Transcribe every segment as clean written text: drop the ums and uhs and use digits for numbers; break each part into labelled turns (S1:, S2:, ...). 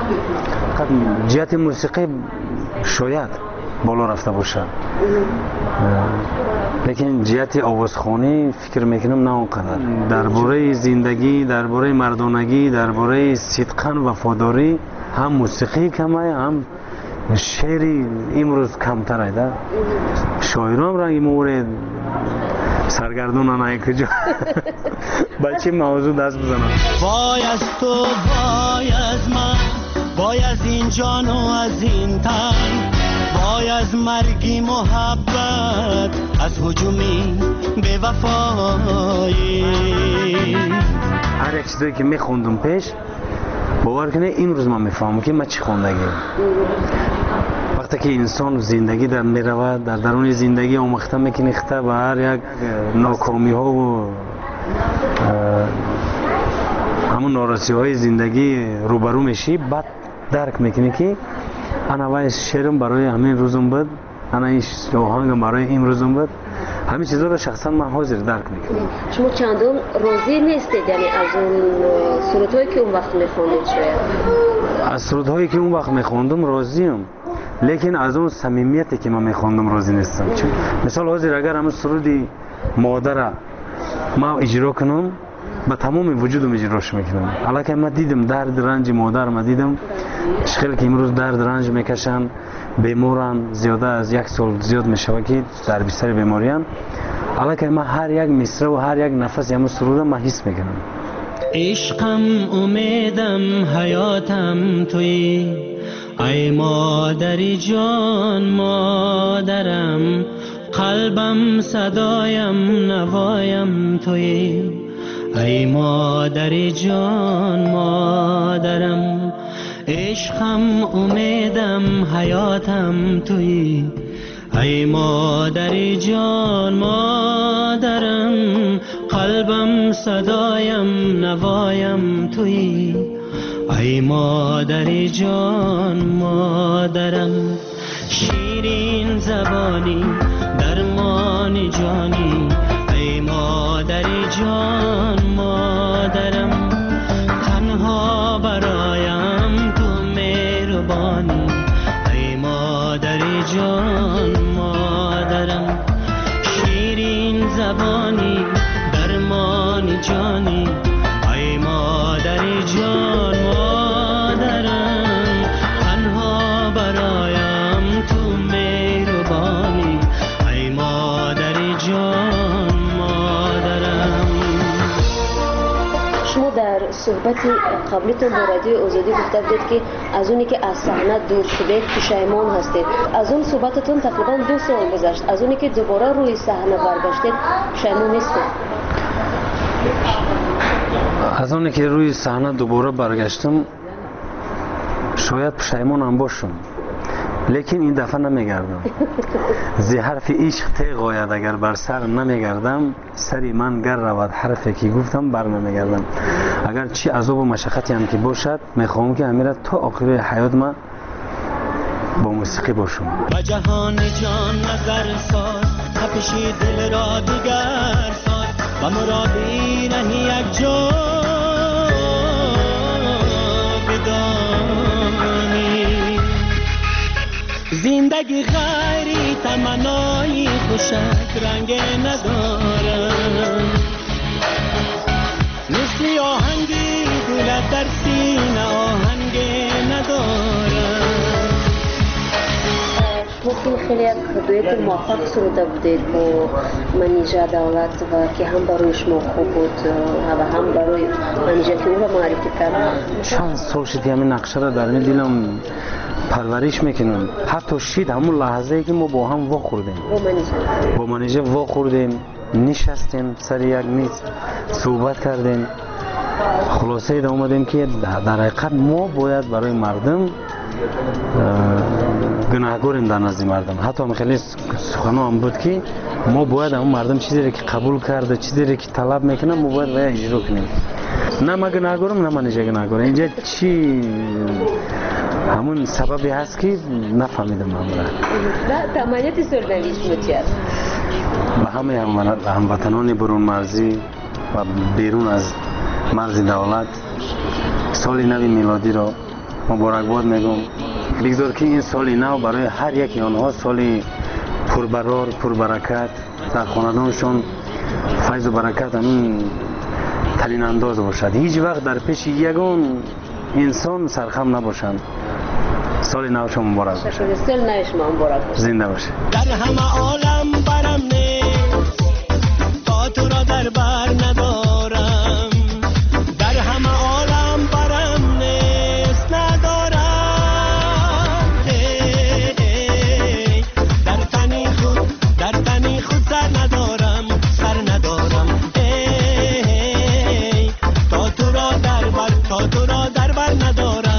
S1: فقط جهت موسیقی شاید بالا رفته باشه، لیکن جهت آوازخوانی فکر میکنم نه اونقدر. درباره زندگی، درباره مردانگی، درباره صدقاً وفاداری هم موسیقی کمه، هم شعری امروز کمتر ایده. شاعران رنگ مورد سرگردون نه کجا بچه موضوع دست بزنم.
S2: وای از تو، وای از من، وای از این جان و از این تن، وای از مرگی محبت، از هجومی به وفایی.
S1: هر یک چیزی که میخوندم پیش باور کنه این روز من میفهمم که من چی خوندگی. وقتی که انسان زندگی در میرود، در درون زندگی آموخته میکنه و هر یک ناکامی ها و همون نارسی های زندگی روبرو میشی، بعد درک میکنی که انا وای شعرم برای همین روزم بود، انا این آهنگم برای امروزم بود. همین چیزا رو شخصا من حاضر درک میکنم.
S3: شما چندان راضی نیستید یعنی از اون سرودهایی که اون وقت میخوندید؟ شاید
S1: از سرودهایی که اون وقت میخوندم راضیم، لیکن از اون صمیمیتی که من میخوندم راضی نیستم. چون مثال حاضر اگر همون سرودی مادر ما اجرا کنم با تمام وجودم اجراش میکنم. حالا که من دیدم درد رنج مادر، من دیدم اشکالی که امروز درد رنج میکشن، بیمارن، زیاده از یک سال زیاد میشوه که در بستر بیماریان. حالا که من هر یک مصرع و هر یک نفس همون سرودم من حس میکنم.
S2: عشقم، امیدم، حیاتم تویی، ای مادری جان مادرم، قلبم صدایم نوایم تویی، ای مادری جان مادرم. عشقم، امیدم، حیاتم تویی، ای مادری جان مادرم، قلبم صدایم نوایم تویی، ای مادری جان مادرم. شیرین زبانی، درمان جانی، ای مادری جان مادرم، تنها برایم تو مهربانی، ای مادری جان مادرم. شیرین زبانی، درمان جانی، ای مادری جان مادرم، تنها برایم تو مهربانی، ای مادری جان مادرم.
S3: شما در صحبت قبلیتون با رادیو آزادی گفته بودید که از اونی که از صحنه دور شدید پشیمان هستید. از اون صحبتتون تقریبا 2 سال گذشت. از اونی که دوباره روی صحنه برگشتید پشیمان نیستید؟
S1: از اونی که روی صحنه دوباره برگشتم شاید پشیمان هم باشم، لیکن این دفعه نمیگردم. زی حرف عشق تیغ آید اگر بر سر نمیگردم، سری من گر رود حرفی که گفتم بر نمیگردم. اگر چی عذاب و مشقتی هم که باشد میخوام که همیشه تا آخر حیات من با موسیقی باشم.
S2: و جهان جان نظر ساز، تپشی دل را دیگر ساز، و مرادی نهی یک جا بدانی. زندگی غیری تمنایی خوشک رنگ ندارم، مثل آهنگی دولت در سینه آهنگ ندارم.
S3: شما خیلی یک دویت موفق سروده بودید با منیژه دولت و که هم برای شما خوب بود و هم برای منیژه که او را معرفی کرد.
S1: چند سال شدی همین نقشه را در دلم پرورش میکنم. حتی شید همون لحظه ای که ما با هم وا خوردیم، با منیژه وا خوردیم، نشستیم سر یک میز صحبت کردیم، خلاصه ای اومدیم که در حقیقت ما باید برای مردم گناهگاریم در نزد مردم. حتی خیلی سخنان هم بود که ما باید اون مردم چیزی که قبول کرده، چیزی که طلب میکنه ما باید باید اجرا کنیم. نه من گناهگارم نه منیژه گناهگاره. اینجا چی همون سببی هست که نفهمیدم من را.
S3: تمانیت سرنوشت چی است؟
S1: به همه هموطنان برون مرزی و بیرون از مرز دولت سال نو میلادی را مبارکباد میگم. بگذار که این سال نو برای هر یکی آنها سال پربرار پربرکت در خاندانشون فیض و برکت همین ترین انداز باشد. هیچ وقت در پیش یگان انسان سرخم نباشند. سال نو شما مبارک باشه.
S3: سال نو شما مبارک باشه.
S1: زنده باشه.
S2: در همه عالم برم نیست تا تو را در بر ندارم. در همه عالم برم نیست ندارم. در تنی خود سر ندارم. تا تو را در بر ندارم.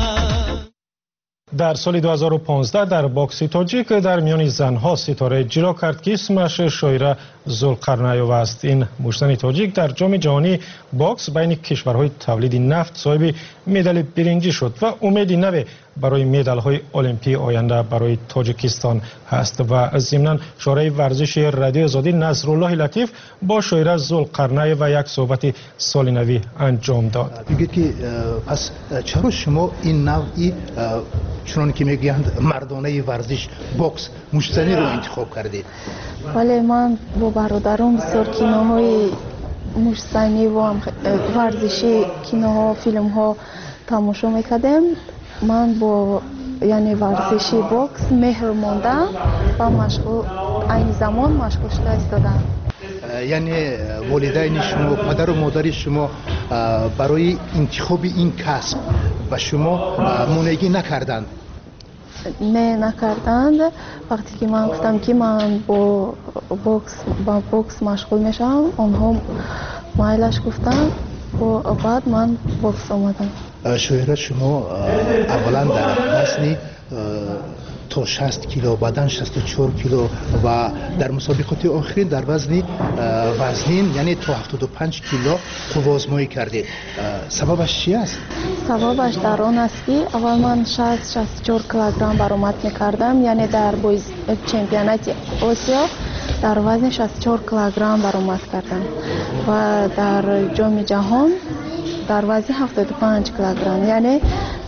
S4: در سال 2015 در باکس تاجیک در میان زنها ستاره اجرا کرد که اسمش شایره ذوالقرنیوف است. این مشتن تاجیک در جام جهانی باکس بین کشورهای تولید نفت صاحب مدال برنجی شد و امید نو برای مدال های المپی آینده برای تاجیکستان هست. و ضمناً شورای ورزش رادیو آزادی نصرالله لطیف با شایره ذوالقرنیوف و یک صحبت سال نوی انجام داد.
S5: میگید که پس چرا شما این نوعی چون که میگویند مردانه ورزش باکس مشتنی رو انتخاب کردید؟
S6: ولی من با برادرم بسیار کینوهای مشتنی و ورزشی کینوها فیلمها تماشا میکردم. من با یعنی ورزشی باکس مهر موندم و مشغول این زمان مشغول شده ایستادم.
S5: یعنی والدین شما پدر و مادر شما برای انتخاب این کسب و شما مانعی نکردند؟
S6: نه نکردند. وقتی که من گفتم که من با باکس مشغول میشم آنها مایلش گفتن و بعد من باکس آمدم.
S5: شایره شما اولا در وزن تا 60 کیلو بعدن 64 کیلو و در مسابقات آخرین در وزن یعنی تا 75 کیلو قوازمایی کردید. سببش چی است؟
S6: سببش در آن است که اول من 64 کیلوگرم برآمد میکردم، یعنی در چمپیونات آسیا در وزن 64 کیلوگرم برآمد کردم و در جام جهان در وزن 75 کیلوگرم، یعنی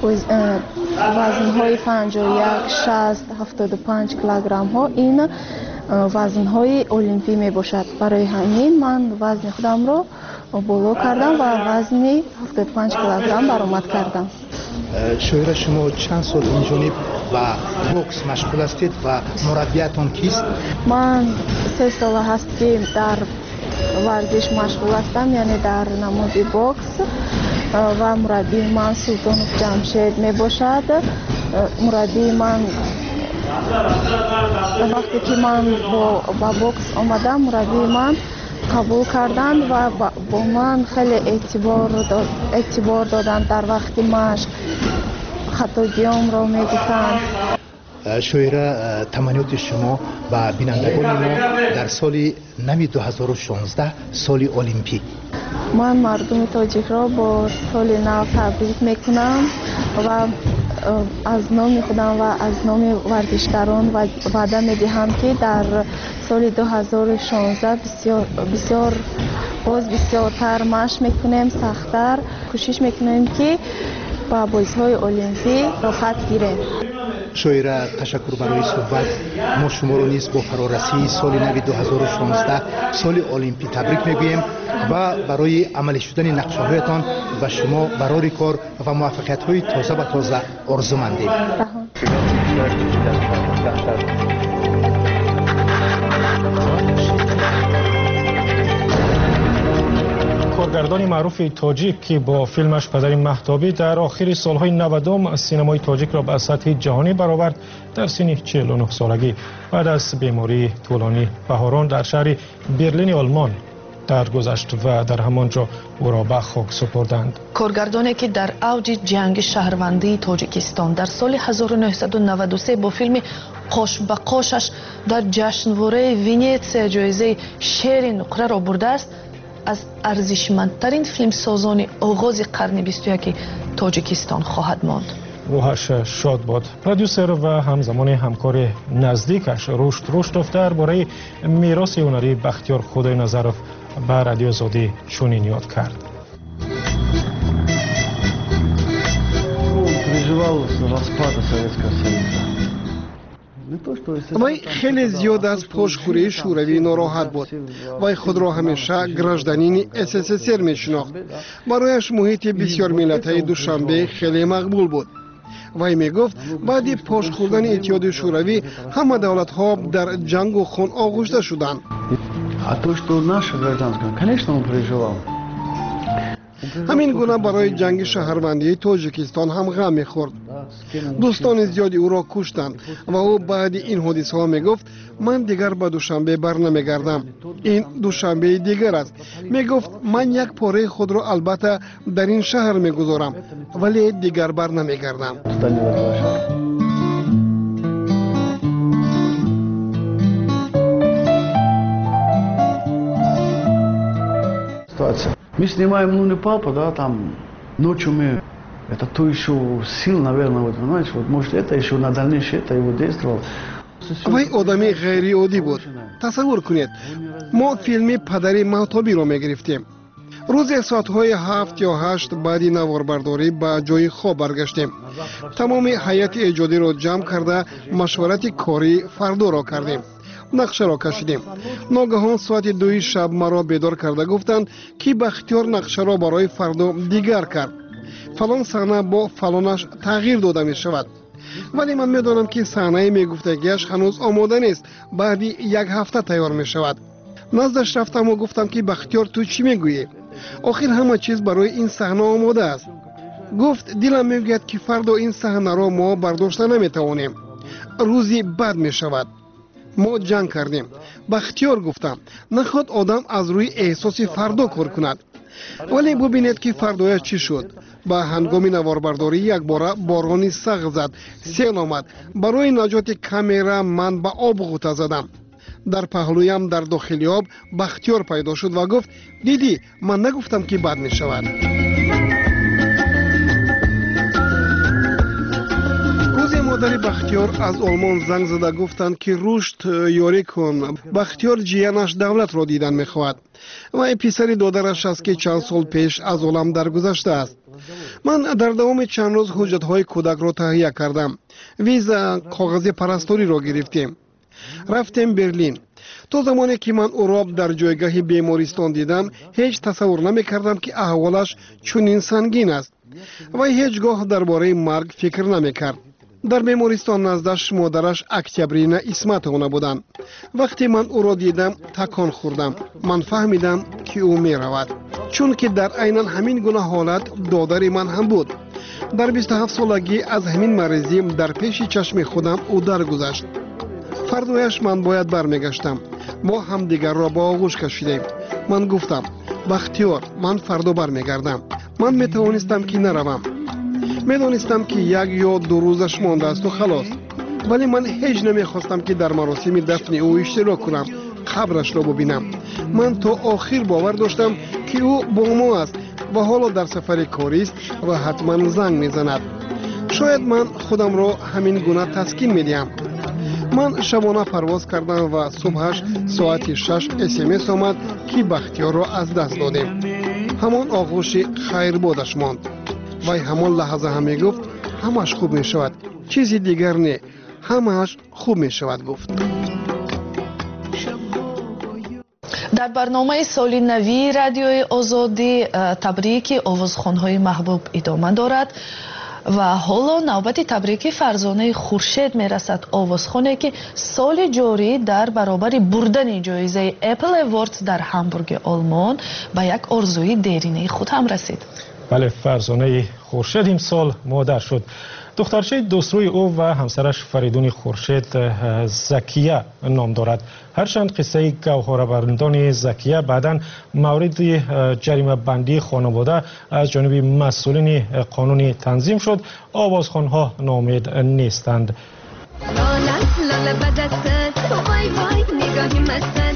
S6: وزن‌های 51 60 75 کیلوگرم ها این وزن‌های المپی می باشد. برای همین من وزن خودم رو بالا کردم و وزن 75 کیلوگرم برآمد کردم.
S5: شایره شما چند سال این جانب و باکس مشغول هستید و مربیتان کیست؟
S6: من 3 سال هست که در ورزش مشغول هستم، یعنی در نماد باکس و مربی من سلطانوف جمشید می باشد. مربی من وقتی که من با باکس آمدم مربی من قبول کردند و با من خیلی اعتبار دادند. در وقتی مشق خطاگیام را می دیدند.
S5: شایره تمنیات شما و بینندگان ما در سال نو 2016 سال المپی.
S6: من مردم تاجیک را با سال نو تبریک میکنم و از نام خودم و از نام ورزشکاران وعده میدهم که در سال 2016 بسیارتر مشق میکنیم، سختتر کوشش میکنیم که با بازی‌های المپی رفعت گیریم.
S5: شایره تشکر برای صحبت. ما شما رو نیز با فرارسی سال نو 2016 سال المپی تبریک میگوییم و برای عملی شدن نقشه‌هایتان و شما برای کار و موفقیت‌های تازه و تازه آرزومندیم.
S4: کارگردان معروف تاجیک که با فیلمش پدر مهتابی در آخر سالهای 90 سینمای تاجیک را به سطح جهانی برآورد، در سن 49 سالگی بعد از بیماری طولانی بهاران در شهر برلین آلمان درگذشت و در همانجا او را به خاک سپردند.
S7: کارگردانی که در اوج جنگ شهروندی تاجیکستان در سال 1993 با فیلم قاش به قاشش در جشنواره ونیتسیا جایزه شیر نقره را برده است، از ارزشمندترین فیلمسازان آغاز قرن 21 تاجیکستان خواهد ماند.
S4: روحش شاد باد. پرودوسر و همزمان همکار نزدیکش رشد دفتر برای میراث هنری بختیار خدای نظرов به رادیو آزادی چنین یاد کرد.
S8: переживал распада Советского Союза.
S9: вай хеле зиёд аз пошхӯрии шӯравӣ нороҳат буд. вай худро ҳамеша гражданини ссср мешинохт. барояш муҳити бисёрмиллатаи душанбе хеле мақбул буд. вай мегуфт баъди пош хӯрдани иттиҳоди шӯравӣ ҳама давлатҳо дар ҷангу хун оғӯшта шуданд.
S8: А то, что наша гражданская, конечно, он переживал.
S9: ҳамин гуна барои ҷанги шаҳрвандии тоҷикистон ҳам ғам мехӯрд. дӯстони зиёди ӯро куштанд ва ӯ баъди ин ҳодисаҳо мегуфт ман дигар ба душанбе барнамегардам. ин душанбеи дигар аст. мегуфт ман як пораи худро албатта дар ин шаҳр мегузорам, вале дигар барнамегардам.
S8: Мы снимаем «Лунный папа», да, там ночью мы, это то еще сил, наверное, вот, понимаете, вот, может, это еще на дальнейшее это его действовало.
S9: вай одами ғайриоддӣ буд. тасаввур кунед, мо филми падари маҳтобиро мегирифтем. рӯзе соатҳои 7 ё 8 баъди наворбардорӣ ба ҷои хоб баргаштем. тамоми ҳайати эҷодиро ҷамъ карда машварати кори фардоро кардем. нақшаро кашидем. ногаҳон соати 2 шаб маро бедор карда гуфтанд ки Бахтиёр нақшаро барои фардо дигар кард. фалон саҳна бо фалонаш тағйир дода мешавад. вале ман медонам ки саҳнаи мегуфтагиаш ҳанӯз омода нест, баъди 1 ҳафта тайёр мешавад. наздаш рафтаму гуфтам ки Бахтиёр ту чӣ мегӯӣ? охир ҳама чиз барои ин саҳна омода аст. гуфт дилам мегӯяд ки фардо ин саҳнаро мо бардошта наметавонем. рӯзи бад мешавад. мо ҷанг кардем. Бахтиёр гуфтам наход одам аз рӯи эҳсоси фардо кор кунад. вале бубинед ки фардояш чӣ шуд. ба ҳангоми наворбардорӣ якбора борони сағ зад, сел омад. барои наҷоти камера ман ба об ғута задам. дар паҳлӯям дар дохили об Бахтиёр пайдо шуд ва гуфт дидӣ ман нагуфтам ки бад мешавад. модари Бахтиёр аз олмон занг зада гуфтанд ки рушд ёрӣ кун. Бахтиёр ҷиянаш давлатро дидан мехоҳад. вай писари додараш аст ки чанд сол пеш аз олам даргузаштааст. ман дар давоми чанд рӯз ҳуҷҷатҳои кӯдакро таҳия кардам. виза, коғази парасториро гирифтем. рафтем Берлин. то замоне ки ман ӯро дар ҷойгоҳи бемористон дидам, ҳеҷ тасаввур намекардам ки аҳволаш чунин сангин аст. вай ҳеҷ гоҳ дар бораи марг фикр намекард. дар бемористон наздаш модараш Октябрина Исматовна буданд. вақте ман ӯро дидам, такон хӯрдам. ман фаҳмидам ки ӯ меравад. чунки дар айнан ҳамин гуна ҳолат додари ман ҳам буд. дар 27 солагӣ аз ҳамин маризӣ дар пеши чашми худам ӯ даргузашт. фардояш ман бояд бармегаштам. мо ҳамдигарро ба оғӯш кашидем. ман гуфтам Бахтиёр, ман фардо бармегардам. ман метавонистам ки наравам. медонистам ки 1 ё 2 рӯзаш мондаасту халос. вале ман ҳеҷ намехостам ки дар маросими дафни ӯ иштирок кунам, қабрашро бубинам. ман то охир бовар доштам ки ӯ бо мо аст ва ҳоло дар сафари корист ва ҳатман занг мезанад. шояд ман худамро ҳамин гуна таскин медиҳам. ман шабона парвоз кардам ва субҳаш соати 6 смс омад ки Бахтиёрро аз даст додем. ҳамон оғӯши хайрбодаш монд. вай ҳамон лаҳза ҳам мегуфт ҳамаш хуб мешавад, чизи дигар не, ҳамаш хуб мешавад гуфт.
S7: дар барномаи соли навии радиои озодӣ табрики овозхонҳои маҳбуб идома дорад ва ҳоло навбати табрики Фарзонаи Хуршед мерасад, овозхоне ки соли ҷорӣ дар баробари бурдани ҷоизаи Apple Awards дар Ҳамбурги Олмон ба як орзуи дерини худ ҳам расид.
S4: بله فرزانه خورشید امسال مادر شد. دخترچه دوستروی او و همسرش فریدون خورشید زکیه نام دارد. هرچند قصه گوهرآورندان زکیه بعداً مورد جریمه بندی خانواده از جانب مسئولین قانونی تنظیم شد، آوازخوانها ناامید نیستند.